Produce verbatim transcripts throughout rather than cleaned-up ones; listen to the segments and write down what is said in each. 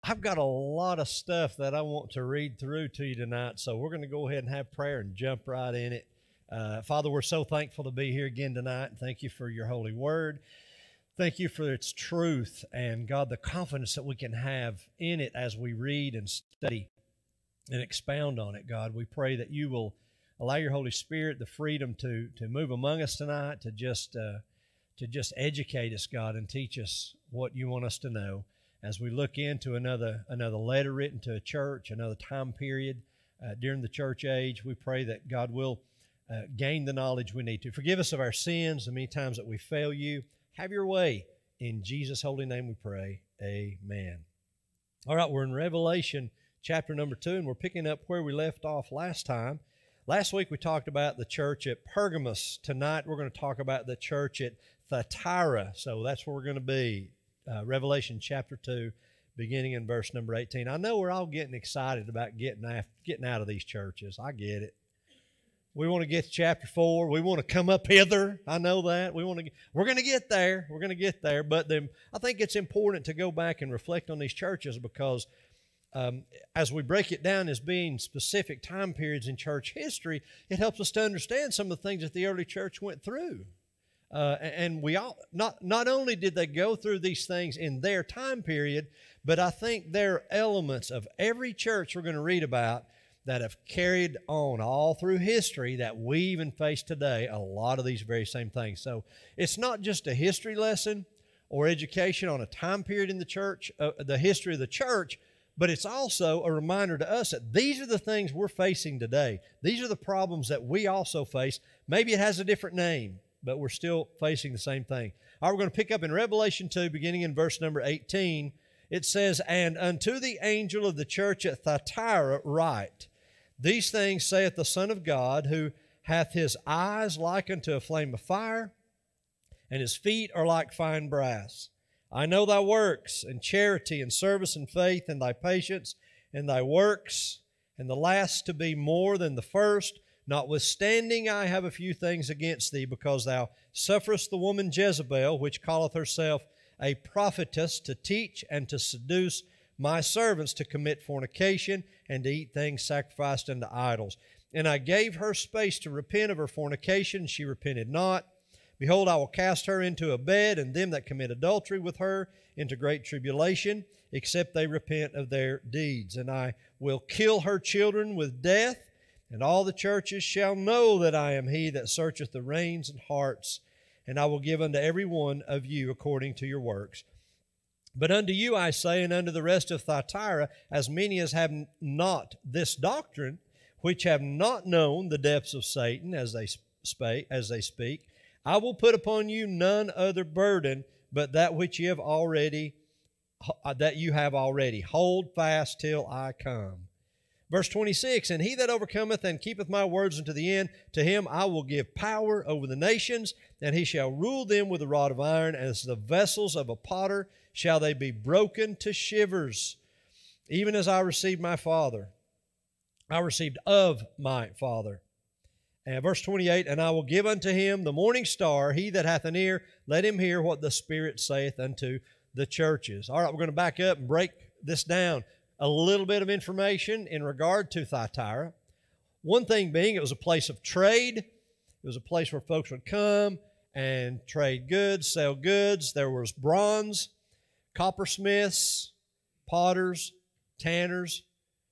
I've got a lot of stuff that I want to read through to you tonight, so we're going to go ahead and have prayer and jump right in it. Uh, Father, we're so thankful to be here again tonight, and thank you for your holy word. Thank you for its truth, and God, the confidence that we can have in it as we read and study and expound on it, God. We pray that you will allow your Holy Spirit the freedom to to move among us tonight, to just uh, to just educate us, God, and teach us what you want us to know as we look into another another letter written to a church, another time period uh, during the church age. We pray that God will uh, gain the knowledge we need to. Forgive us of our sins, the many times that we fail you. Have your way. In Jesus' holy name we pray. Amen. All right, we're in Revelation chapter number two, and we're picking up where we left off last time. Last week we talked about the church at Pergamos. Tonight we're going to talk about the church at Thyatira. So that's where we're going to be. Uh, Revelation chapter two, beginning in verse number eighteen. I know we're all getting excited about getting after, getting out of these churches. I get it. We want to get to chapter four. We want to come up hither. I know that. We want to. We're going to get there. We're going to get there. But then I think it's important to go back and reflect on these churches because um, as we break it down as being specific time periods in church history, it helps us to understand some of the things that the early church went through. Uh, and we all not not only did they go through these things in their time period, but I think there are elements of every church we're going to read about that have carried on all through history that we even face today, a lot of these very same things. So it's not just a history lesson or education on a time period in the church, uh, the history of the church, but it's also a reminder to us that these are the things we're facing today. These are the problems that we also face. Maybe it has a different name, but we're still facing the same thing. All right, we're going to pick up in Revelation two, beginning in verse number eighteen. It says, "And unto the angel of the church at Thyatira write, These things saith the Son of God, who hath his eyes like unto a flame of fire, and his feet are like fine brass. I know thy works, and charity, and service, and faith, and thy patience, and thy works, and the last to be more than the first. Notwithstanding, I have a few things against thee, because thou sufferest the woman Jezebel, which calleth herself a prophetess, to teach and to seduce my servants to commit fornication and to eat things sacrificed unto idols. And I gave her space to repent of her fornication, and she repented not. Behold, I will cast her into a bed, and them that commit adultery with her into great tribulation, except they repent of their deeds. And I will kill her children with death, and all the churches shall know that I am he that searcheth the reins and hearts, and I will give unto every one of you according to your works. But unto you I say, and unto the rest of Thyatira, as many as have not this doctrine, which have not known the depths of Satan, as they spake, as they speak, I will put upon you none other burden, but that which you have already, that you have already. Hold fast till I come." Verse twenty-six, "And he that overcometh and keepeth my words unto the end, to him I will give power over the nations, and he shall rule them with a rod of iron, as the vessels of a potter shall they be broken to shivers, even as I received my Father. I received of my Father." And verse twenty-eight, "And I will give unto him the morning star. He that hath an ear, let him hear what the Spirit saith unto the churches." All right, we're going to back up and break this down. A little bit of information in regard to Thyatira. One thing being, it was a place of trade. It was a place where folks would come and trade goods, sell goods. There was bronze, coppersmiths, potters, tanners,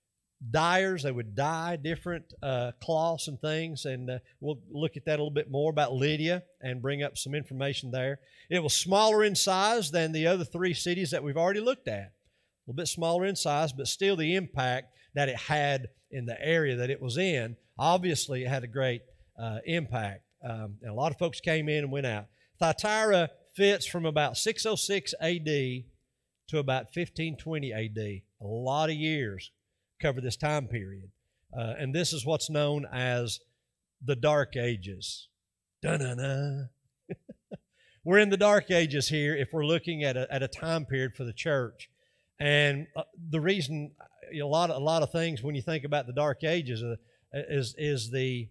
dyers. They would dye different uh, cloths and things, and uh, we'll look at that a little bit more about Lydia and bring up some information there. It was smaller in size than the other three cities that we've already looked at. A little bit smaller in size, but still the impact that it had in the area that it was in, obviously it had a great uh, impact. Um, and a lot of folks came in and went out. Thyatira fits from about six oh six A D to about fifteen twenty A D. A lot of years cover this time period. Uh, and this is what's known as the Dark Ages. Dun-dun-dun. We're in the Dark Ages here if we're looking at a, at a time period for the church. And uh, the reason, you know, a lot of a lot of things when you think about the Dark Ages uh, is is the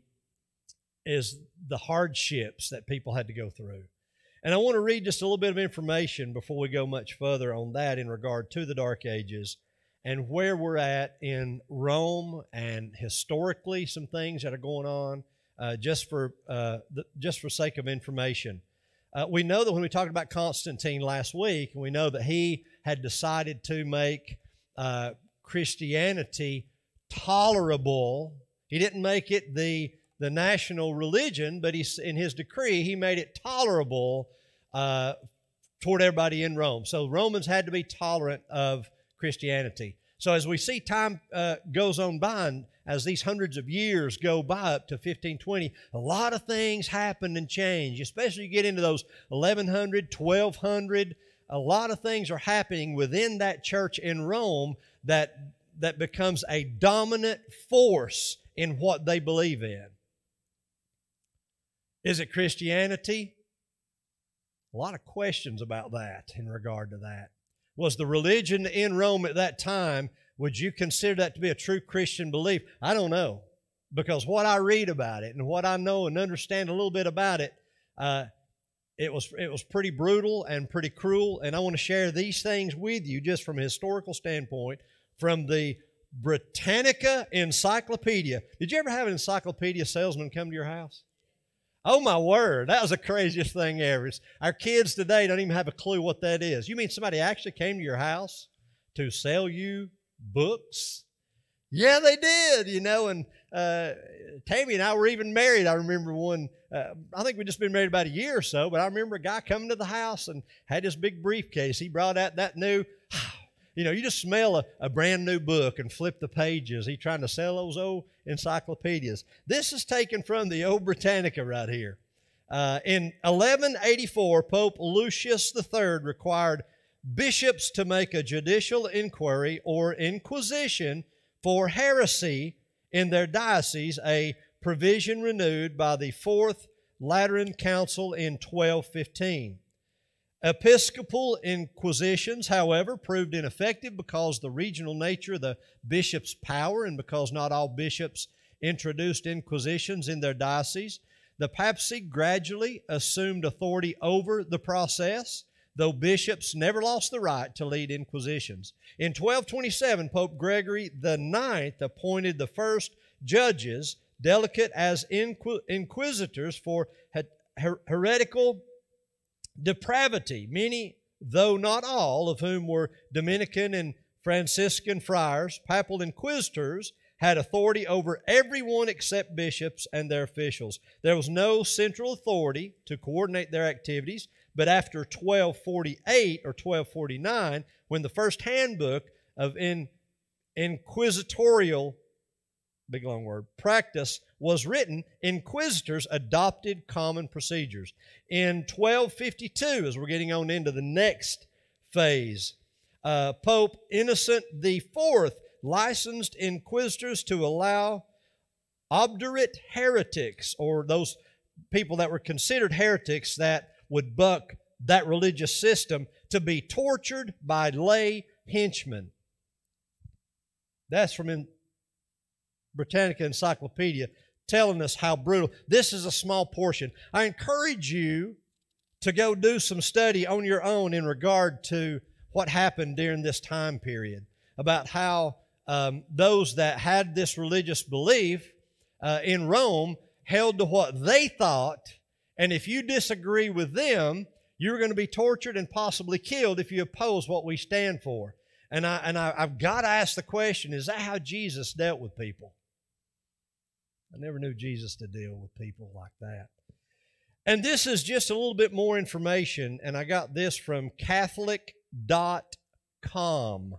is the hardships that people had to go through. And I want to read just a little bit of information before we go much further on that in regard to the Dark Ages. and where we're at in Rome, and historically some things that are going on, uh, just for uh, the, just for sake of information. Uh, we know that when we talked about Constantine last week, we know that he had decided to make uh, Christianity tolerable. He didn't make it the the national religion, but he, in his decree, he made it tolerable uh, toward everybody in Rome. So Romans had to be tolerant of Christianity. So as we see time uh, goes on by, and as these hundreds of years go by up to fifteen twenty, a lot of things happen and change, especially you get into those eleven hundred, twelve hundred. A lot of things are happening within that church in Rome that, that becomes a dominant force in what they believe in. Is it Christianity? A lot of questions about that in regard to that. Was the religion in Rome at that time, would you consider that to be a true Christian belief? I don't know. Because what I read about it and what I know and understand a little bit about it, uh, it was it was pretty brutal and pretty cruel. And I want to share these things with you just from a historical standpoint, from the Britannica Encyclopedia. Did you ever have an encyclopedia salesman come to your house? Oh, my word. That was the craziest thing ever. Our kids today don't even have a clue what that is. You mean somebody actually came to your house to sell you books? Yeah, they did, you know, and uh, Tammy and I were even married. I remember one, uh, I think we'd just been married about a year or so, but I remember a guy coming to the house and had this big briefcase. He brought out that new, you know, you just smell a, a brand new book and flip the pages. He trying to sell those old encyclopedias. This is taken from the old Britannica right here. Uh, in eleven eighty-four, Pope Lucius the Third required bishops to make a judicial inquiry or inquisition for heresy in their diocese, a provision renewed by the Fourth Lateran Council in twelve fifteen. Episcopal inquisitions, however, proved ineffective because the regional nature of the bishop's power and because not all bishops introduced inquisitions in their diocese. The papacy gradually assumed authority over the process, though bishops never lost the right to lead inquisitions. In twelve twenty-seven, Pope Gregory the Ninth appointed the first judges, delegate as inqu- inquisitors for her- heretical depravity, many, though not all, of whom were Dominican and Franciscan friars. Papal inquisitors had authority over everyone except bishops and their officials. There was no central authority to coordinate their activities, but after twelve forty-eight or twelve forty-nine, when the first handbook of in, inquisitorial, big long word, practice was written, inquisitors adopted common procedures. In twelve fifty-two, as we're getting on into the next phase, uh, Pope Innocent the Fourth licensed inquisitors to allow obdurate heretics, or those people that were considered heretics that would buck that religious system, to be tortured by lay henchmen. That's from in Britannica Encyclopedia, telling us how brutal. This is a small portion. I encourage you to go do some study on your own in regard to what happened during this time period, about how um, those that had this religious belief uh, in Rome held to what they thought, and if you disagree with them, you're going to be tortured and possibly killed if you oppose what we stand for. And, I, and I, I've got to ask the question, is that how Jesus dealt with people? I never knew Jesus to deal with people like that. And this is just a little bit more information, and I got this from Catholic dot com.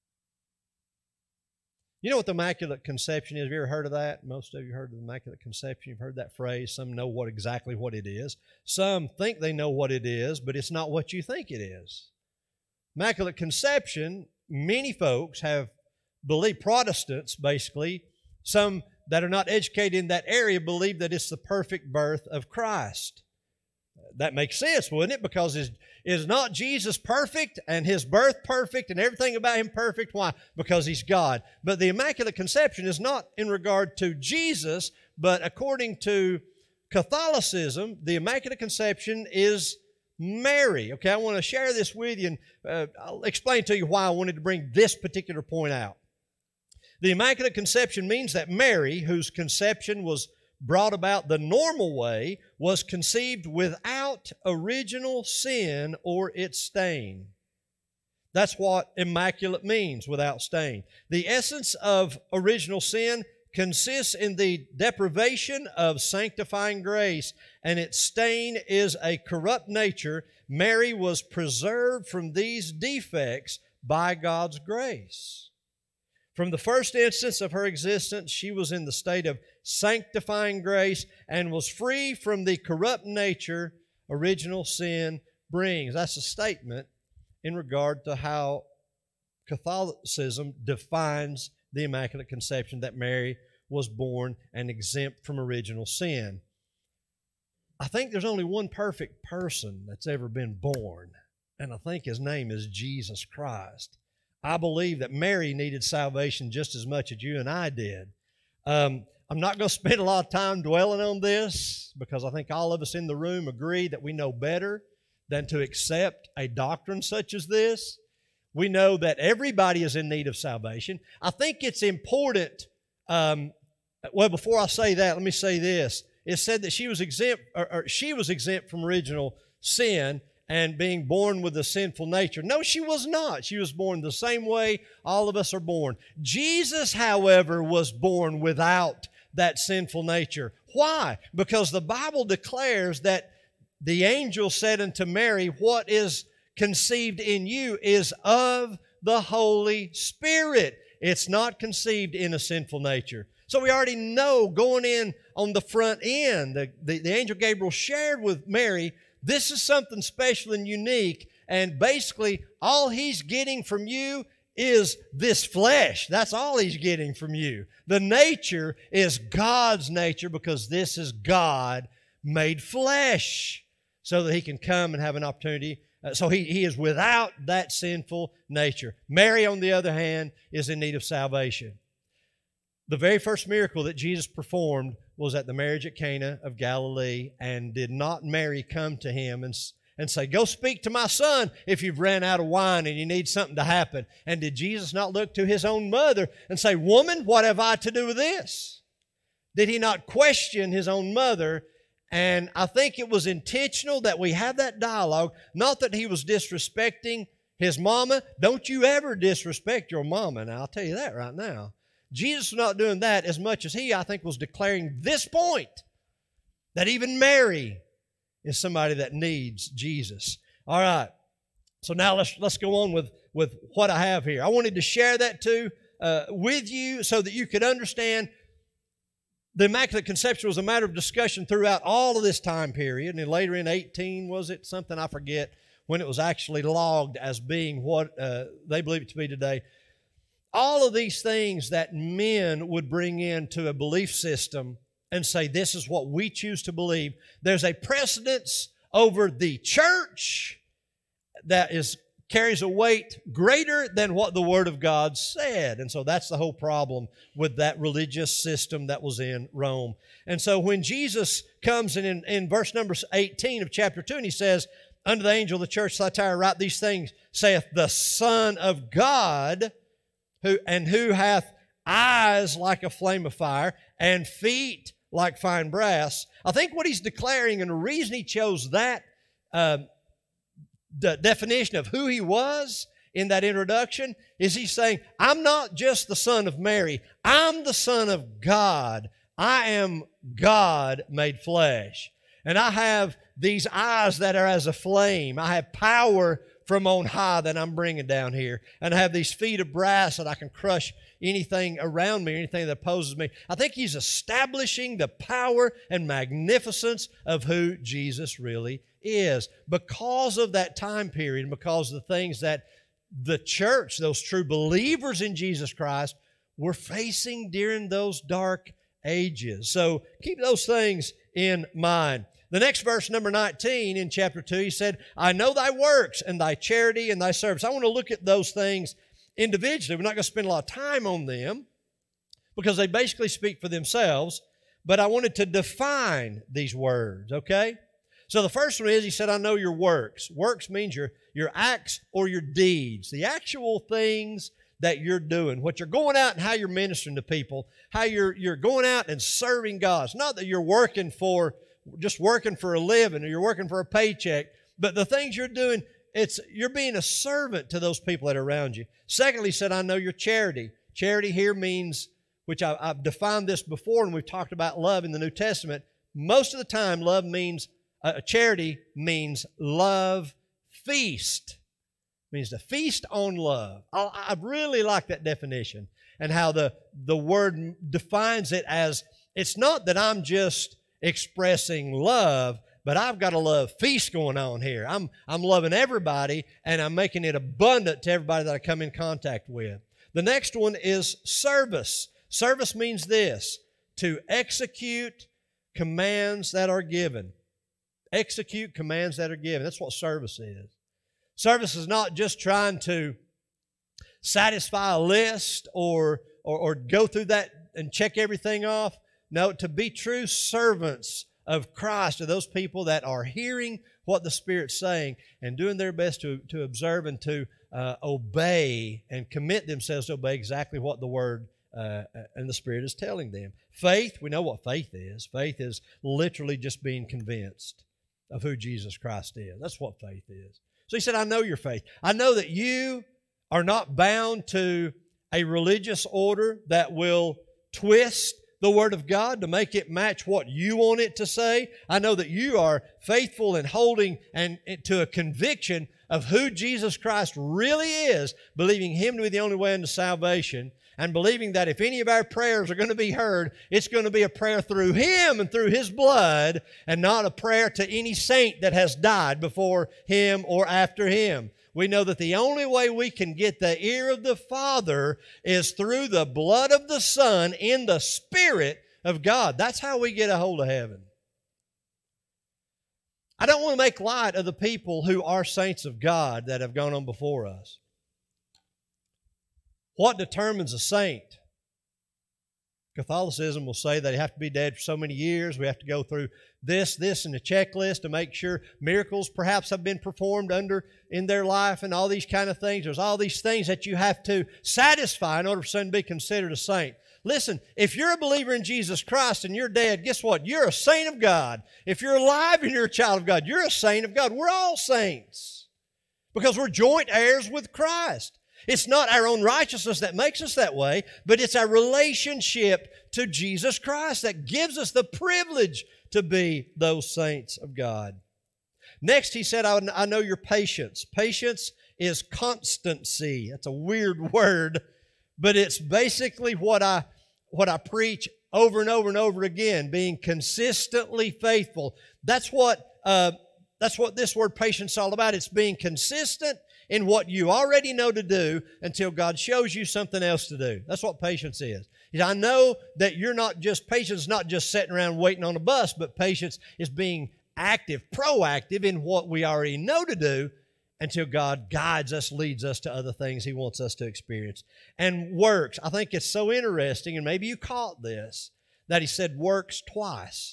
You know what the Immaculate Conception is? Have you ever heard of that? Most of you heard of the Immaculate Conception. You've heard that phrase. Some know what exactly what it is. Some think they know what it is, but it's not what you think it is. Immaculate Conception, many folks have believed, Protestants basically, some that are not educated in that area believe that it's the perfect birth of Christ. That makes sense, wouldn't it? Because is, is not Jesus perfect and His birth perfect and everything about Him perfect? Why? Because He's God. But the Immaculate Conception is not in regard to Jesus, but according to Catholicism, the Immaculate Conception is Mary. Okay, I want to share this with you, and uh, I'll explain to you why I wanted to bring this particular point out. The Immaculate Conception means that Mary, whose conception was brought about the normal way, was conceived without original sin or its stain. That's what immaculate means, without stain. The essence of original sin consists in the deprivation of sanctifying grace, and its stain is a corrupt nature. Mary was preserved from these defects by God's grace. From the first instance of her existence, she was in the state of sanctifying grace and was free from the corrupt nature original sin brings. That's a statement in regard to how Catholicism defines the Immaculate Conception, that Mary was born and exempt from original sin. I think there's only one perfect person that's ever been born, and I think his name is Jesus Christ. I believe that Mary needed salvation just as much as you and I did. Um, I'm not going to spend a lot of time dwelling on this because I think all of us in the room agree that we know better than to accept a doctrine such as this. We know that everybody is in need of salvation. I think it's important, um, well, before I say that, let me say this. It said that she was exempt, or, or she was exempt from original sin and being born with a sinful nature. No, she was not. She was born the same way all of us are born. Jesus, however, was born without that sinful nature. Why? Because the Bible declares that the angel said unto Mary, what is conceived in you is of the Holy Spirit. It's not conceived in a sinful nature. So we already know going in on the front end, the, the, the angel Gabriel shared with Mary, this is something special and unique, and basically all he's getting from you is this flesh. That's all he's getting from you. The nature is God's nature because this is God made flesh so that he can come and have an opportunity. Uh, so he, he is without that sinful nature. Mary, on the other hand, is in need of salvation. The very first miracle that Jesus performed was at the marriage at Cana of Galilee, and did not Mary come to him and, and say, go speak to my son if you've ran out of wine and you need something to happen? And did Jesus not look to his own mother and say, woman, what have I to do with this? Did he not question his own mother? And I think it was intentional that we have that dialogue, not that he was disrespecting his mama. Don't you ever disrespect your mama. Now, I'll tell you that right now. Jesus was not doing that as much as he, I think, was declaring this point, that even Mary is somebody that needs Jesus. All right. So now let's let's go on with, with what I have here. I wanted to share that too uh, with you so that you could understand the Immaculate Conception was a matter of discussion throughout all of this time period. And then later in eighteen, was it something, I forget, when it was actually logged as being what uh, they believe it to be today. All of these things that men would bring into a belief system and say, this is what we choose to believe. There's a precedence over the church that is carries a weight greater than what the Word of God said. And so that's the whole problem with that religious system that was in Rome. And so when Jesus comes in, in, in verse number eighteen of chapter two, and he says, unto the angel of the church of Thyatira write these things, saith the Son of God, Who and who hath eyes like a flame of fire and feet like fine brass. I think what he's declaring, and the reason he chose that uh, the definition of who he was in that introduction, is he's saying, I'm not just the Son of Mary. I'm the Son of God. I am God made flesh. And I have these eyes that are as a flame. I have power from on high that I'm bringing down here. And I have these feet of brass that I can crush anything around me, anything that opposes me. I think he's establishing the power and magnificence of who Jesus really is. Because of that time period, and because of the things that the church, those true believers in Jesus Christ, were facing during those dark ages. So keep those things in mind. The next verse, number nineteen in chapter two, he said, I know thy works and thy charity and thy service. I want to look at those things individually. We're not going to spend a lot of time on them because they basically speak for themselves, but I wanted to define these words, okay? So the first one is, he said, I know your works. Works means your, your acts or your deeds, the actual things that you're doing, what you're going out and how you're ministering to people, how you're, you're going out and serving God. It's not that you're working for, just working for a living or you're working for a paycheck, but the things you're doing, it's you're being a servant to those people that are around you. Secondly, he said, I know your charity. Charity here means, which I, I've defined this before, and we've talked about love in the New Testament. Most of the time, love means, uh, charity means love feast. Means to feast on love. I, I really like that definition and how the, the word defines it as, it's not that I'm just expressing love, but I've got a love feast going on here. I'm, I'm loving everybody, and I'm making it abundant to everybody that I come in contact with. The next one is service. Service means this, to execute commands that are given. Execute commands that are given. That's what service is. Service is not just trying to satisfy a list or, or, or go through that and check everything off. No, to be true servants of Christ to those people that are hearing what the Spirit's saying and doing their best to, to observe and to uh, obey and commit themselves to obey exactly what the Word uh, and the Spirit is telling them. Faith, we know what faith is. Faith is literally just being convinced of who Jesus Christ is. That's what faith is. So he said, I know your faith. I know that you are not bound to a religious order that will twist the Word of God to make it match what you want it to say. I know that you are faithful in holding and to a conviction of who Jesus Christ really is, believing Him to be the only way into salvation, and believing that if any of our prayers are going to be heard, it's going to be a prayer through Him and through His blood, and not a prayer to any saint that has died before Him or after Him. We know that the only way we can get the ear of the Father is through the blood of the Son in the Spirit of God. That's how we get a hold of heaven. I don't want to make light of the people who are saints of God that have gone on before us. What determines a saint? Catholicism will say that you have to be dead for so many years. We have to go through this, this, and a checklist to make sure miracles perhaps have been performed under in their life and all these kind of things. There's all these things that you have to satisfy in order for someone to be considered a saint. Listen, if you're a believer in Jesus Christ and you're dead, guess what? You're a saint of God. If you're alive and you're a child of God, you're a saint of God. We're all saints because we're joint heirs with Christ. It's not our own righteousness that makes us that way, but it's our relationship to Jesus Christ that gives us the privilege to be those saints of God. Next, he said, I know your patience. Patience is constancy. That's a weird word, but it's basically what I, what I preach over and over and over again, being consistently faithful. That's what, uh, that's what this word patience is all about. It's being consistent in what you already know to do until God shows you something else to do. That's what patience is. I know that you're not just, patience is not just sitting around waiting on a bus, but patience is being active, proactive in what we already know to do until God guides us, leads us to other things He wants us to experience. And works, I think it's so interesting, and maybe you caught this, that He said works twice.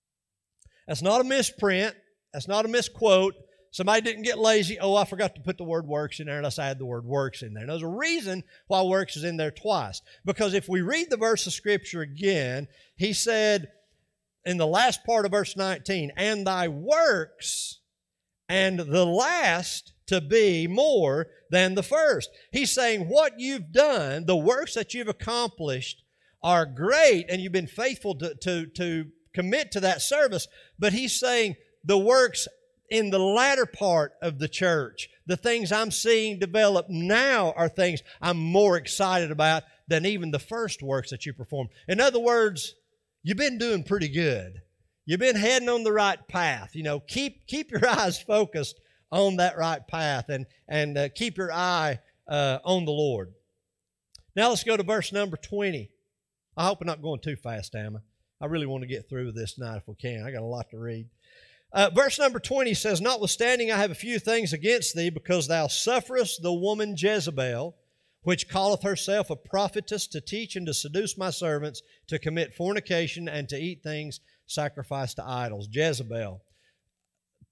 That's not a misprint. That's not a misquote. Somebody didn't get lazy. Oh, I forgot to put the word works in there. Let's add the word works in there. And there's a reason why works is in there twice. Because if we read the verse of Scripture again, he said in the last part of verse nineteen, and thy works and the last to be more than the first. He's saying what you've done, the works that you've accomplished are great, and you've been faithful to, to, to commit to that service. But he's saying the works in the latter part of the church, the things I'm seeing develop now are things I'm more excited about than even the first works that you performed. In other words, you've been doing pretty good. You've been heading on the right path. You know, keep keep your eyes focused on that right path and, and uh, keep your eye uh, on the Lord. Now let's go to verse number twenty. I hope I'm not going too fast, am I? I really want to get through with this tonight if we can. I got a lot to read. Uh, verse number twenty says, notwithstanding I have a few things against thee, because thou sufferest the woman Jezebel, which calleth herself a prophetess, to teach and to seduce my servants to commit fornication and to eat things sacrificed to idols. Jezebel.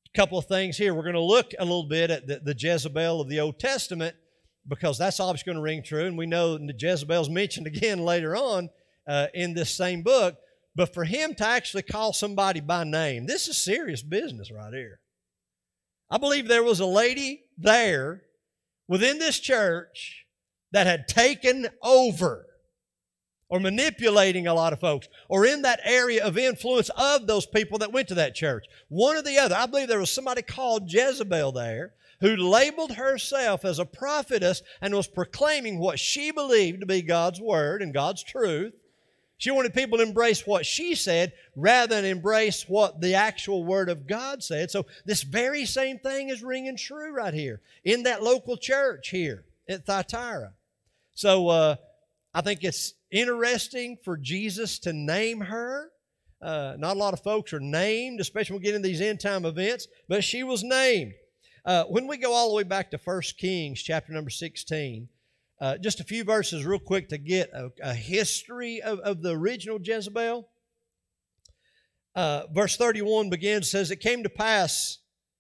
A couple of things here. We're going to look a little bit at the, the Jezebel of the Old Testament, because that's obviously going to ring true, and we know the Jezebel's mentioned again later on uh, in this same book. But for him to actually call somebody by name, this is serious business right here. I believe there was a lady there within this church that had taken over or manipulating a lot of folks, or in that area of influence of those people that went to that church. One or the other. I believe there was somebody called Jezebel there who labeled herself as a prophetess and was proclaiming what she believed to be God's word and God's truth. She wanted people to embrace what she said rather than embrace what the actual Word of God said. So this very same thing is ringing true right here in that local church here at Thyatira. So uh, I think it's interesting for Jesus to name her. Uh, not a lot of folks are named, especially when we get into these end-time events, but she was named. Uh, when we go all the way back to First Kings, chapter number sixteen, Uh, just a few verses real quick to get a, a history of, of the original Jezebel. Uh, verse thirty-one begins, says, "It came to pass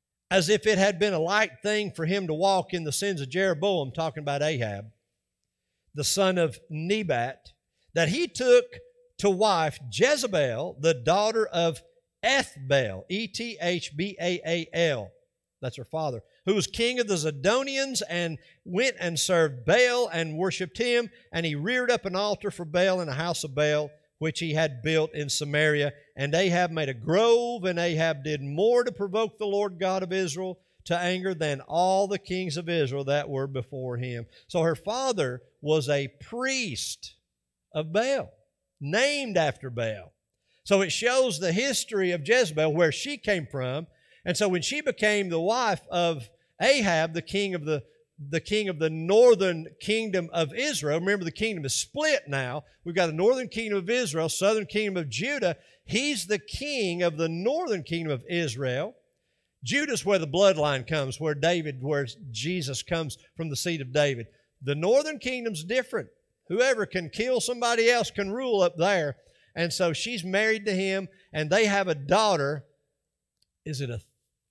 as if it had been a light thing for him to walk in the sins of Jeroboam," talking about Ahab, "the son of Nebat, that he took to wife Jezebel, the daughter of Ethbaal," E T H B A A L, that's her father, "who was king of the Zidonians, and went and served Baal and worshipped him. And he reared up an altar for Baal in the house of Baal, which he had built in Samaria. And Ahab made a grove, and Ahab did more to provoke the Lord God of Israel to anger than all the kings of Israel that were before him." So her father was a priest of Baal, named after Baal. So it shows the history of Jezebel, where she came from. And so when she became the wife of Ahab, the king of the, the king of the northern kingdom of Israel, remember the kingdom is split now. We've got the northern kingdom of Israel, southern kingdom of Judah. He's the king of the northern kingdom of Israel. Judah's where the bloodline comes, where David, where Jesus comes from the seed of David. The northern kingdom's different. Whoever can kill somebody else can rule up there. And so she's married to him, and they have a daughter. Is it a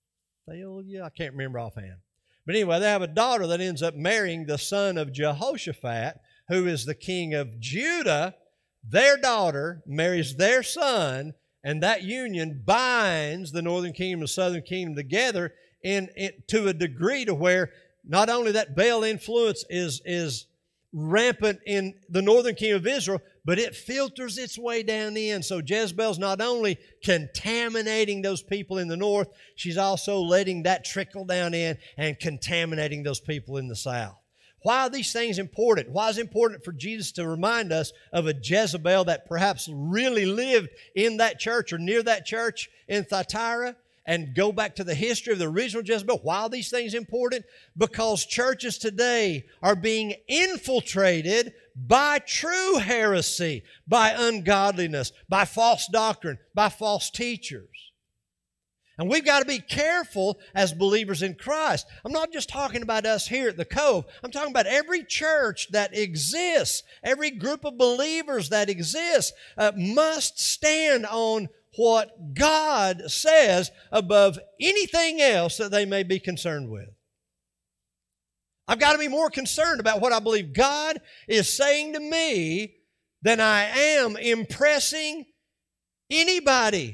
Thalia? I can't remember offhand. But anyway, they have a daughter that ends up marrying the son of Jehoshaphat, who is the king of Judah. Their daughter marries their son, and that union binds the northern kingdom and southern kingdom together in, in to a degree to where not only that Baal influence is, is rampant in the northern kingdom of Israel, but it filters its way down in. So Jezebel's not only contaminating those people in the north, she's also letting that trickle down in and contaminating those people in the south. Why are these things important? Why is it important for Jesus to remind us of a Jezebel that perhaps really lived in that church or near that church in Thyatira? And go back to the history of the original Jezebel. Why are these things important? Because churches today are being infiltrated by true heresy, by ungodliness, by false doctrine, by false teachers. And we've got to be careful as believers in Christ. I'm not just talking about us here at the Cove. I'm talking about every church that exists, every group of believers that exists uh, must stand on what God says above anything else that they may be concerned with. I've got to be more concerned about what I believe God is saying to me than I am impressing anybody.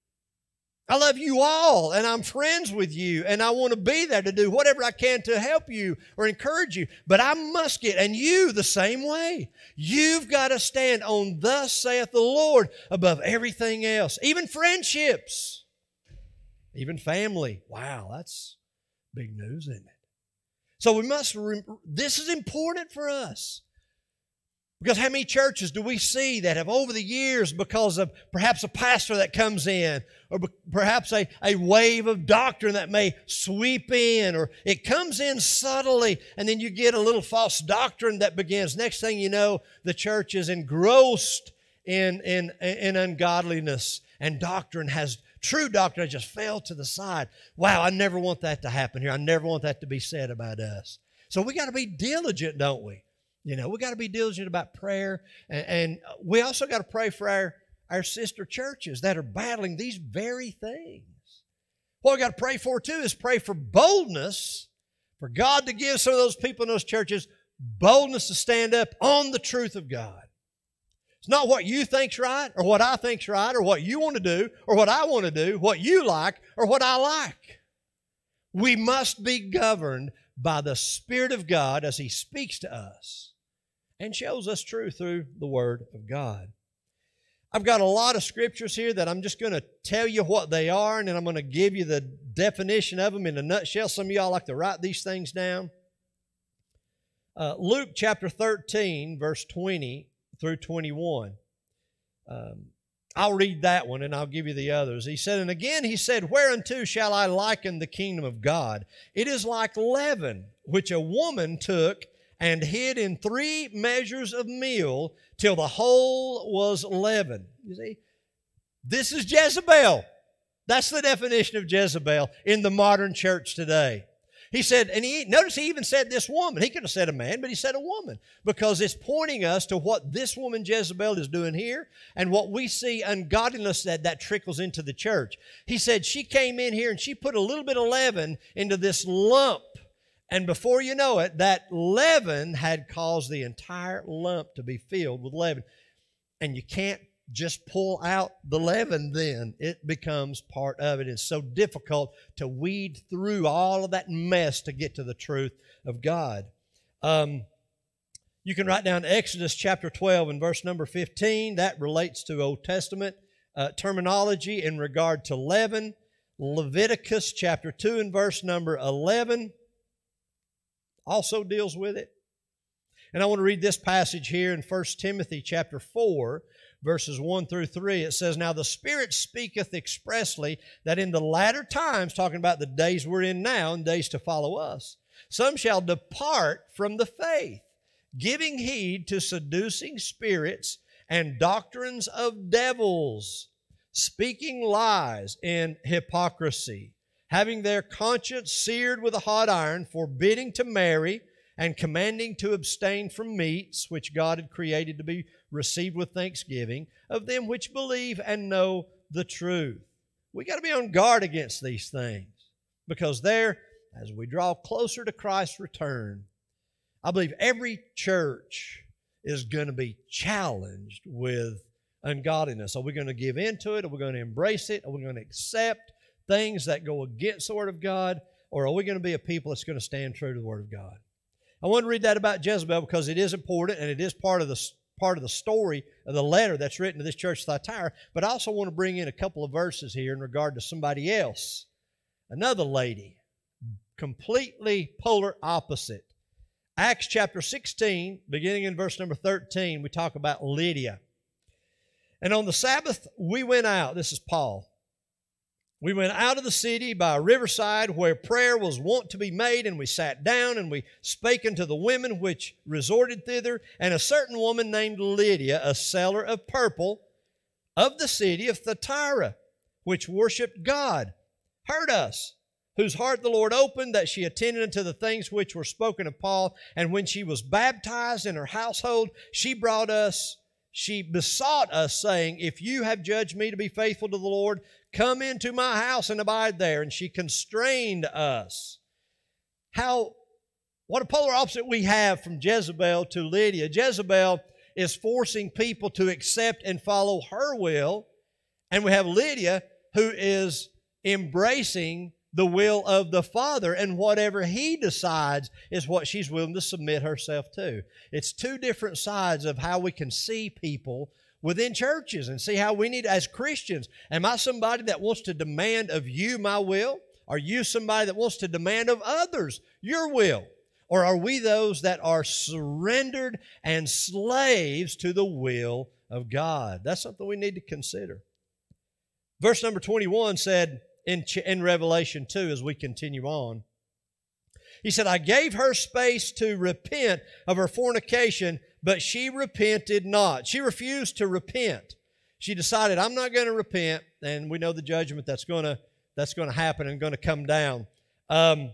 I love you all, and I'm friends with you, and I want to be there to do whatever I can to help you or encourage you. But I must get, and you the same way. You've got to stand on "Thus saith the Lord" above everything else, even friendships, even family. Wow, that's big news, isn't it? So we must, re- this is important for us. Because how many churches do we see that have over the years, because of perhaps a pastor that comes in, or perhaps a, a wave of doctrine that may sweep in, or it comes in subtly, and then you get a little false doctrine that begins. Next thing you know, the church is engrossed in, in, in ungodliness, and doctrine has, true doctrine has just fell to the side. Wow, I never want that to happen here. I never want that to be said about us. So we got to be diligent, don't we? You know, we got to be diligent about prayer, and, and we also got to pray for our, our sister churches that are battling these very things. What we got to pray for too is pray for boldness, for God to give some of those people in those churches boldness to stand up on the truth of God. It's not what you think's right or what I think's right or what you want to do or what I want to do, what you like or what I like. We must be governed by the Spirit of God as He speaks to us and shows us truth through the Word of God. I've got a lot of scriptures here that I'm just going to tell you what they are, and then I'm going to give you the definition of them in a nutshell. Some of y'all like to write these things down. Uh, Luke chapter thirteen, verse twenty through twenty-one. Um, I'll read that one, and I'll give you the others. He said, and again he said, whereunto shall I liken the kingdom of God? It is like leaven, which a woman took and hid in three measures of meal till the whole was leavened. You see, this is Jezebel. That's the definition of Jezebel in the modern church today. He said, and he notice he even said this woman. He could have said a man, but he said a woman, because it's pointing us to what this woman Jezebel is doing here and what we see ungodliness that, that trickles into the church. He said she came in here and she put a little bit of leaven into this lump. And before you know it, that leaven had caused the entire lump to be filled with leaven. And you can't just pull out the leaven then. It becomes part of it. It's so difficult to weed through all of that mess to get to the truth of God. Um, you can write down Exodus chapter twelve and verse number fifteen. That relates to Old Testament uh, terminology in regard to leaven. Leviticus chapter two and verse number eleven also deals with it. And I want to read this passage here in First Timothy chapter four, verses one through three. It says, now the Spirit speaketh expressly that in the latter times, talking about the days we're in now and days to follow us, some shall depart from the faith, giving heed to seducing spirits and doctrines of devils, speaking lies in hypocrisy, having their conscience seared with a hot iron, forbidding to marry, and commanding to abstain from meats which God had created to be received with thanksgiving, of them which believe and know the truth. We got to be on guard against these things, because there, as we draw closer to Christ's return, I believe every church is going to be challenged with ungodliness. Are we going to give in to it? Are we going to embrace it? Are we going to accept things that go against the Word of God? Or are we going to be a people that's going to stand true to the Word of God? I want to read that about Jezebel because it is important and it is part of the part of the story of the letter that's written to this church of Thyatira. But I also want to bring in a couple of verses here in regard to somebody else, another lady, completely polar opposite. Acts chapter sixteen, beginning in verse number thirteen, we talk about Lydia. And on the Sabbath we went out. This is Paul. We went out of the city by a riverside where prayer was wont to be made, and we sat down, and we spake unto the women which resorted thither. And a certain woman named Lydia, a seller of purple, of the city of Thyatira, which worshipped God, heard us, whose heart the Lord opened, that she attended unto the things which were spoken of Paul. And when she was baptized in her household, she brought us, she besought us, saying, if you have judged me to be faithful to the Lord, come into my house and abide there. And she constrained us. How, what a polar opposite we have from Jezebel to Lydia. Jezebel is forcing people to accept and follow her will. And we have Lydia who is embracing the will of the Father, and whatever He decides is what she's willing to submit herself to. It's two different sides of how we can see people within churches and see how we need, as Christians, am I somebody that wants to demand of you my will? Are you somebody that wants to demand of others your will? Or are we those that are surrendered and slaves to the will of God? That's something we need to consider. Verse number twenty-one said, In, in Revelation two, as we continue on, he said, I gave her space to repent of her fornication, but she repented not. She refused to repent. She decided, I'm not going to repent, and we know the judgment that's going to that's going to happen and going to come down. Um,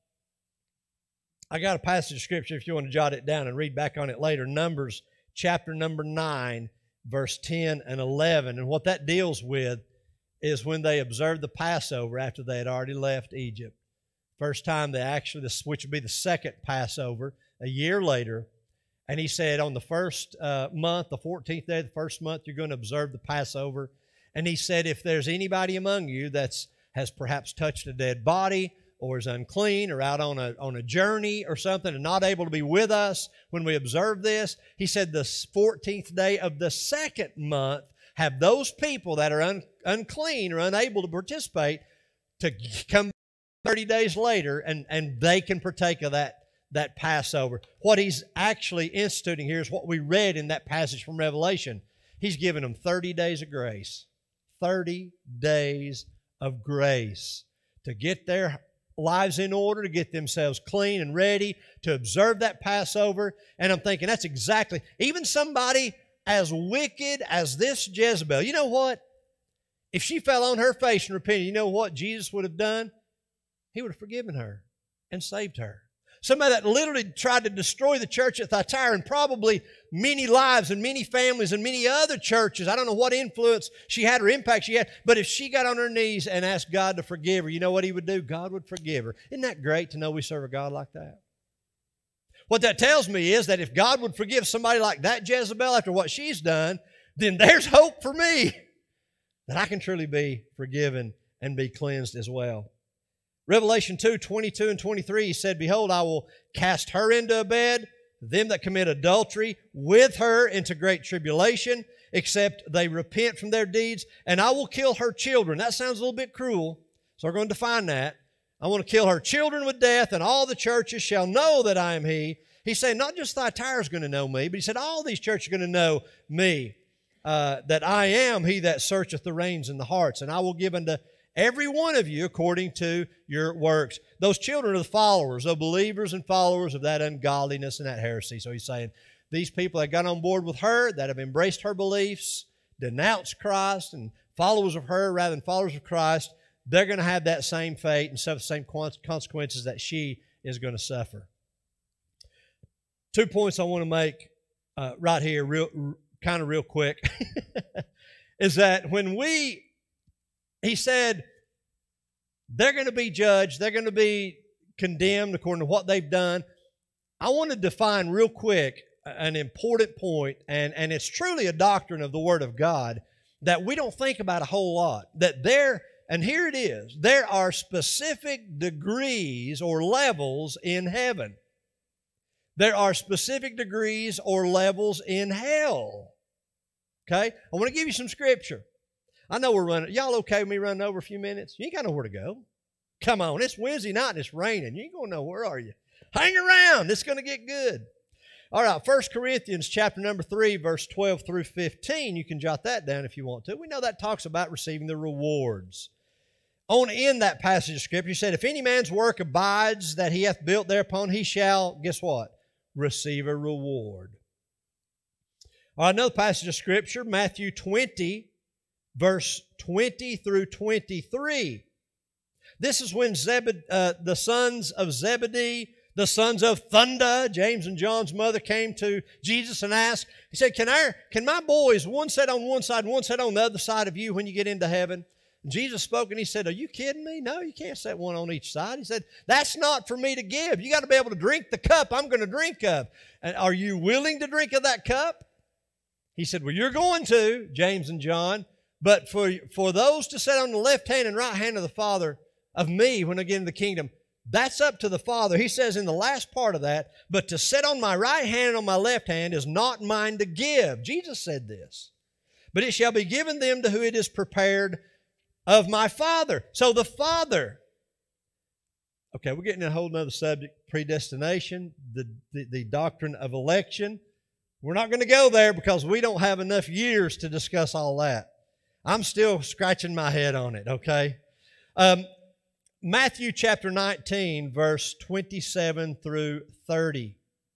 I got a passage of Scripture if you want to jot it down and read back on it later. Numbers chapter number nine, verse ten and eleven. And what that deals with is when they observed the Passover after they had already left Egypt. First time they actually, this, which would be the second Passover, a year later. And he said, on the first uh, month, the fourteenth day of the first month, you're going to observe the Passover. And he said, if there's anybody among you that's has perhaps touched a dead body or is unclean or out on a, on a journey or something and not able to be with us when we observe this, he said the fourteenth day of the second month, have those people that are un, unclean or unable to participate to come thirty days later, and, and they can partake of that, that Passover. What he's actually instituting here is what we read in that passage from Revelation. He's given them thirty days of grace. thirty days of grace to get their lives in order, to get themselves clean and ready, to observe that Passover. And I'm thinking that's exactly, even somebody as wicked as this Jezebel, you know what? If she fell on her face and repented, you know what Jesus would have done? He would have forgiven her and saved her. Somebody that literally tried to destroy the church at Thyatira, and probably many lives and many families and many other churches. I don't know what influence she had or impact she had, but if she got on her knees and asked God to forgive her, you know what He would do? God would forgive her. Isn't that great to know we serve a God like that? What that tells me is that if God would forgive somebody like that Jezebel after what she's done, then there's hope for me that I can truly be forgiven and be cleansed as well. Revelation two, twenty-two and twenty-three, he said, behold, I will cast her into a bed, them that commit adultery with her into great tribulation, except they repent from their deeds, and I will kill her children. That sounds a little bit cruel, so we're going to define that. I want to kill her children with death, and all the churches shall know that I am He. He said, not just Thyatira is going to know me, but he said, all these churches are going to know me, uh, that I am He that searcheth the reins and the hearts, and I will give unto every one of you according to your works. Those children are the followers, the believers and followers of that ungodliness and that heresy. So he's saying, these people that got on board with her, that have embraced her beliefs, denounced Christ, and followers of her rather than followers of Christ, they're going to have that same fate and suffer the same consequences that she is going to suffer. Two points I want to make uh, right here, real, kind of real quick, is that when we He said, they're going to be judged, they're going to be condemned according to what they've done. I want to define real quick an important point, and, and it's truly a doctrine of the Word of God that we don't think about a whole lot. That there, and here it is, there are specific degrees or levels in heaven. There are specific degrees or levels in hell. Okay? I want to give you some scripture. I know we're running. Y'all okay with me running over a few minutes? You ain't got nowhere to go. Come on, it's Wednesday night and it's raining. You ain't going nowhere, are you? Hang around. It's going to get good. All right, First Corinthians chapter number three, verse twelve through fifteen. You can jot that down if you want to. We know that talks about receiving the rewards. On in that passage of Scripture, he said, if any man's work abides that he hath built thereupon, he shall, guess what? Receive a reward. All right, another passage of Scripture, Matthew twenty, verse twenty through twenty-three. This is when Zebed, uh, the sons of Zebedee, the sons of Thunder, James and John's mother, came to Jesus and asked, he said, can, our, can my boys, one sit on one side and one sit on the other side of you when you get into heaven? And Jesus spoke and he said, are you kidding me? No, you can't set one on each side. He said, that's not for me to give. You got to be able to drink the cup I'm going to drink of. And are you willing to drink of that cup? He said, well, you're going to, James and John. But for, for those to sit on the left hand and right hand of the Father, of me, when I get into the kingdom, that's up to the Father. He says in the last part of that, but to sit on my right hand and on my left hand is not mine to give. Jesus said this. But it shall be given them to who it is prepared of my Father. So the Father. Okay, we're getting a whole other subject, predestination, the, the, the doctrine of election. We're not going to go there because we don't have enough years to discuss all that. I'm still scratching my head on it, okay? Um, Matthew chapter nineteen, verse twenty-seven through thirty.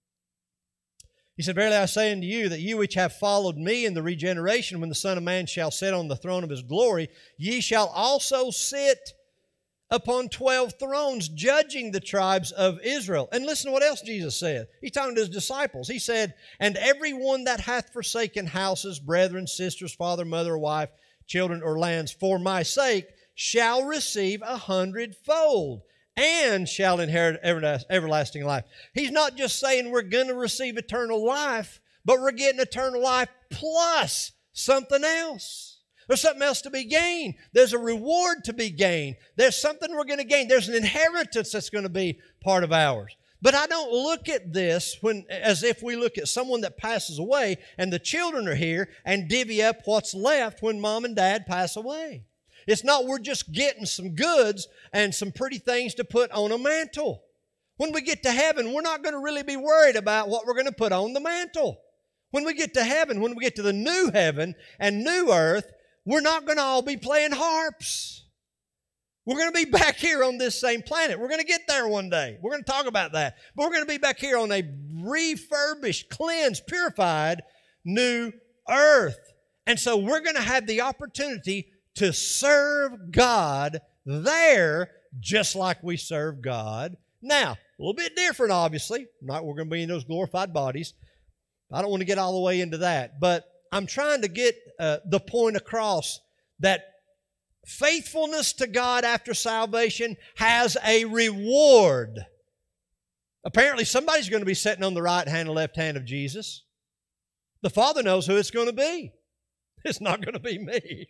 He said, verily I say unto you, that you which have followed me in the regeneration, when the Son of Man shall sit on the throne of His glory, ye shall also sit upon twelve thrones, judging the tribes of Israel. And listen to what else Jesus said. He's talking to His disciples. He said, and every one that hath forsaken houses, brethren, sisters, father, mother, wife, children or lands for my sake shall receive a hundredfold and shall inherit everlasting life. He's not just saying we're going to receive eternal life, but we're getting eternal life plus something else. There's something else to be gained. There's a reward to be gained. There's something we're going to gain. There's an inheritance that's going to be part of ours. But I don't look at this when, as if we look at someone that passes away and the children are here and divvy up what's left when mom and dad pass away. It's not we're just getting some goods and some pretty things to put on a mantle. When we get to heaven, we're not going to really be worried about what we're going to put on the mantle. When we get to heaven, when we get to the new heaven and new earth, we're not going to all be playing harps. We're going to be back here on this same planet. We're going to get there one day. We're going to talk about that. But we're going to be back here on a refurbished, cleansed, purified new earth. And so we're going to have the opportunity to serve God there just like we serve God now. A little bit different, obviously. Not we're going to be in those glorified bodies. I don't want to get all the way into that. But I'm trying to get uh, the point across that faithfulness to God after salvation has a reward. Apparently, somebody's going to be sitting on the right hand and left hand of Jesus. The Father knows who it's going to be. It's not going to be me.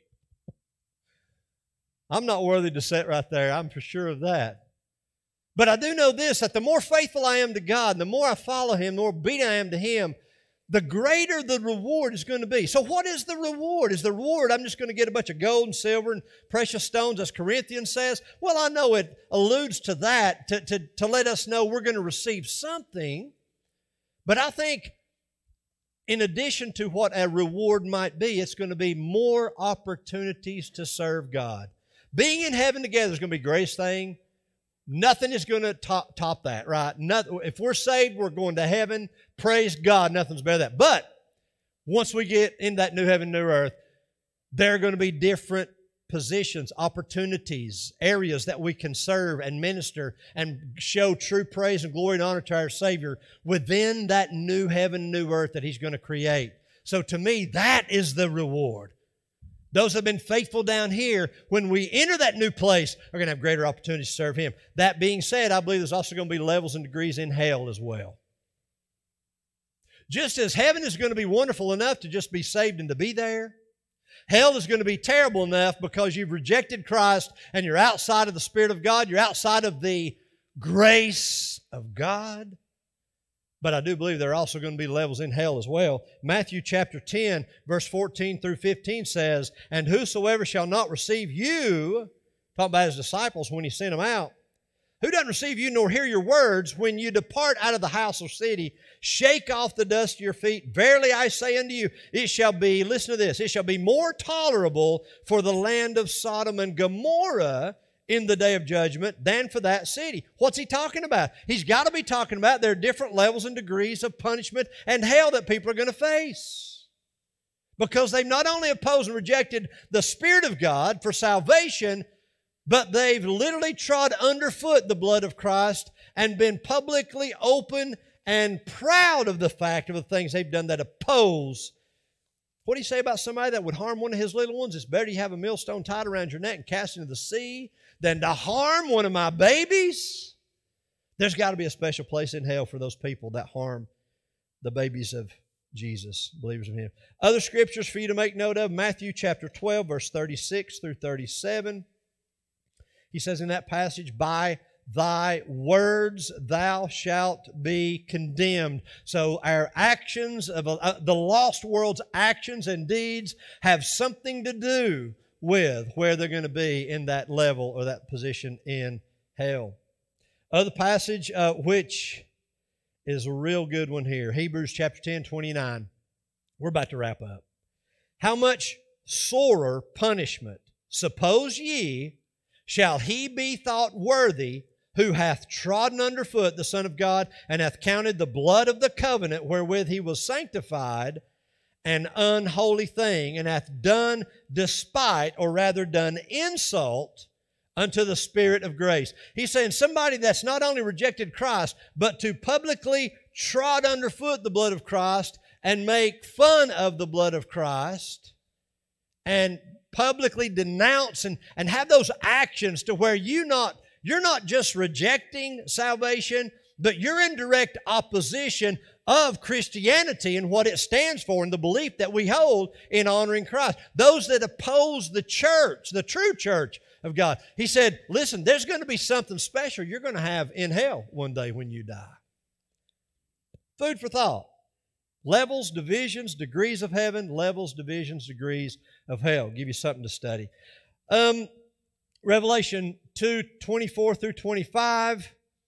I'm not worthy to sit right there. I'm for sure of that. But I do know this, that the more faithful I am to God, the more I follow Him, the more obedient I am to Him, the greater the reward is going to be. So what is the reward? Is the reward I'm just going to get a bunch of gold and silver and precious stones, as Corinthians says? Well, I know it alludes to that, to, to, to let us know we're going to receive something. But I think in addition to what a reward might be, it's going to be more opportunities to serve God. Being in heaven together is going to be the greatest thing. Nothing is going to top, top that, right? Nothing, if we're saved, we're going to heaven. Praise God, nothing's better than that. But once we get in that new heaven, new earth, there are going to be different positions, opportunities, areas that we can serve and minister and show true praise and glory and honor to our Savior within that new heaven, new earth that He's going to create. So to me, that is the reward. Those who have been faithful down here, when we enter that new place, are going to have greater opportunities to serve Him. That being said, I believe there's also going to be levels and degrees in hell as well. Just as heaven is going to be wonderful enough to just be saved and to be there, hell is going to be terrible enough because you've rejected Christ and you're outside of the Spirit of God, you're outside of the grace of God. But I do believe there are also going to be levels in hell as well. Matthew chapter ten, verse fourteen through fifteen says, "And whosoever shall not receive you," talking about His disciples when He sent them out, "who doesn't receive you nor hear your words, when you depart out of the house or city, shake off the dust of your feet. Verily I say unto you, it shall be," listen to this, "it shall be more tolerable for the land of Sodom and Gomorrah in the day of judgment than for that city." What's He talking about? He's got to be talking about there are different levels and degrees of punishment and hell that people are going to face. Because they've not only opposed and rejected the Spirit of God for salvation, but they've literally trod underfoot the blood of Christ and been publicly open and proud of the fact of the things they've done that oppose. What do you say about somebody that would harm one of His little ones? It's better you have a millstone tied around your neck and cast into the sea than to harm one of my babies. There's got to be a special place in hell for those people that harm the babies of Jesus, believers of Him. Other scriptures for you to make note of, Matthew chapter twelve, verse thirty-six through thirty-seven. He says in that passage, "By thy words thou shalt be condemned." So our actions, of uh, the lost world's actions and deeds have something to do with where they're going to be in that level or that position in hell. Other passage uh, which is a real good one here, Hebrews chapter ten, twenty-nine. We're about to wrap up. "How much sorer punishment, suppose ye, shall he be thought worthy who hath trodden under foot the Son of God, and hath counted the blood of the covenant wherewith He was sanctified an unholy thing, and hath done despite, or rather done insult, unto the Spirit of grace." He's saying somebody that's not only rejected Christ, but to publicly trod underfoot the blood of Christ and make fun of the blood of Christ and publicly denounce and, and have those actions to where you not, you're not just rejecting salvation, but you're in direct opposition of Christianity and what it stands for and the belief that we hold in honoring Christ. Those that oppose the church, the true church of God. He said, listen, there's going to be something special you're going to have in hell one day when you die. Food for thought. Levels, divisions, degrees of heaven, levels, divisions, degrees of hell. Give you something to study. Um, Revelation two, twenty-four through twenty-five.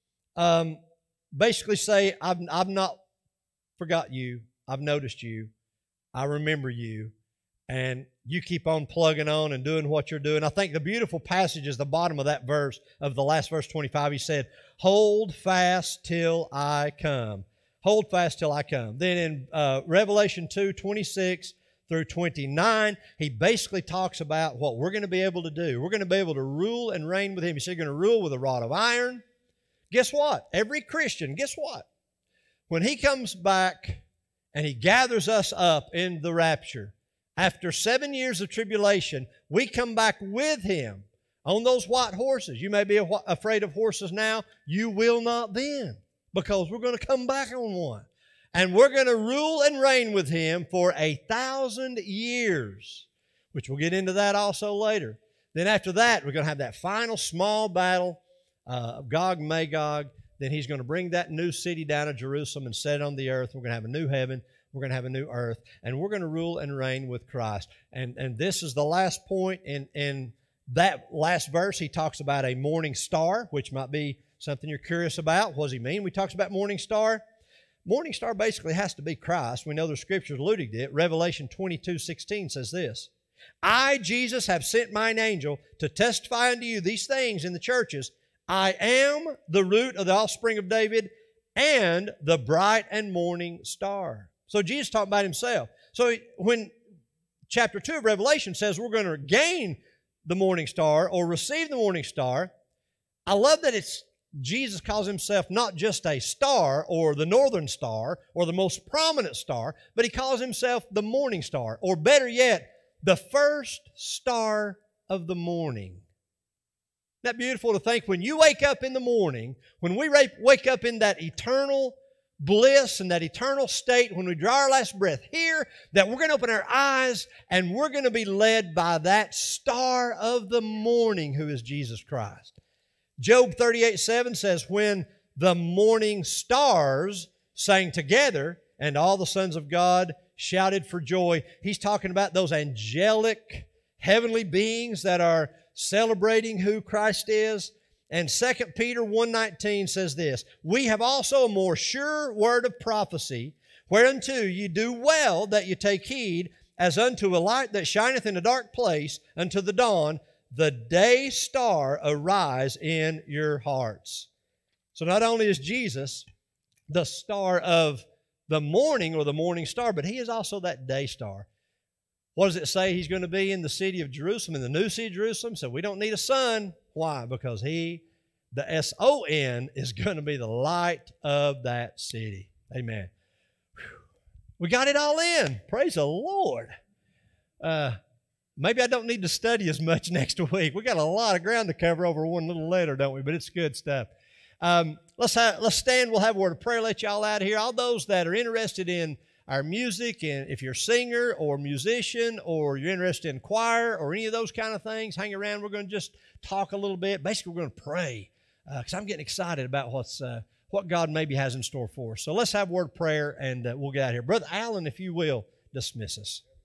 Um, basically say, I've, I've not forgot you. I've noticed you. I remember you. And you keep on plugging on and doing what you're doing. I think the beautiful passage is the bottom of that verse, of the last verse twenty-five. He said, hold fast till I come. Hold fast till I come. Then in uh, Revelation two, twenty-six through twenty-nine, he basically talks about what we're going to be able to do. We're going to be able to rule and reign with him. He said, you're going to rule with a rod of iron. Guess what? Every Christian, guess what? When he comes back and he gathers us up in the rapture, after seven years of tribulation, we come back with him on those white horses. You may be afraid of horses now. You will not then, because we're going to come back on one. And we're going to rule and reign with him for a thousand years, which we'll get into that also later. Then after that, we're going to have that final small battle uh, of Gog and Magog. Then he's going to bring that new city down to Jerusalem and set it on the earth. We're going to have a new heaven. We're going to have a new earth. And we're going to rule and reign with Christ. And, and this is the last point. In, in that last verse, he talks about a morning star, which might be something you're curious about. What does he mean? We talks about morning star. Morning star basically has to be Christ. We know the Scriptures alluding to it. Revelation twenty-two sixteen says this, I, Jesus, have sent mine angel to testify unto you these things in the churches. I am the root of the offspring of David and the bright and morning star. So Jesus talking about himself. So when chapter two of Revelation says we're going to gain the morning star or receive the morning star, I love that it's Jesus calls himself not just a star or the northern star or the most prominent star, but he calls himself the morning star, or better yet, the first star of the morning. Isn't that beautiful to think when you wake up in the morning, when we wake up in that eternal bliss and that eternal state, when we draw our last breath here, that we're going to open our eyes and we're going to be led by that star of the morning who is Jesus Christ. Job thirty-eight seven says, when the morning stars sang together and all the sons of God shouted for joy. He's talking about those angelic heavenly beings that are celebrating who Christ is. And Second Peter one nineteen says this, we have also a more sure word of prophecy, whereunto you do well that you take heed, as unto a light that shineth in a dark place, unto the dawn, the day star arise in your hearts. So not only is Jesus the star of the morning or the morning star, but he is also that day star. What does it say? He's going to be in the city of Jerusalem, in the new city of Jerusalem. So we don't need a sun. Why? Because he, the S O N, is going to be the light of that city. Amen. Whew. We got it all in. Praise the Lord. Uh, maybe I don't need to study as much next week. We got a lot of ground to cover over one little letter, don't we? But it's good stuff. Um, let's have, let's stand. We'll have a word of prayer. Let y'all out of here. All those that are interested in our music, and if you're a singer or musician or you're interested in choir or any of those kind of things, hang around. We're going to just talk a little bit. Basically, we're going to pray because uh, I'm getting excited about what's uh, what God maybe has in store for us. So let's have a word of prayer, and uh, we'll get out of here. Brother Allen, if you will, dismiss us.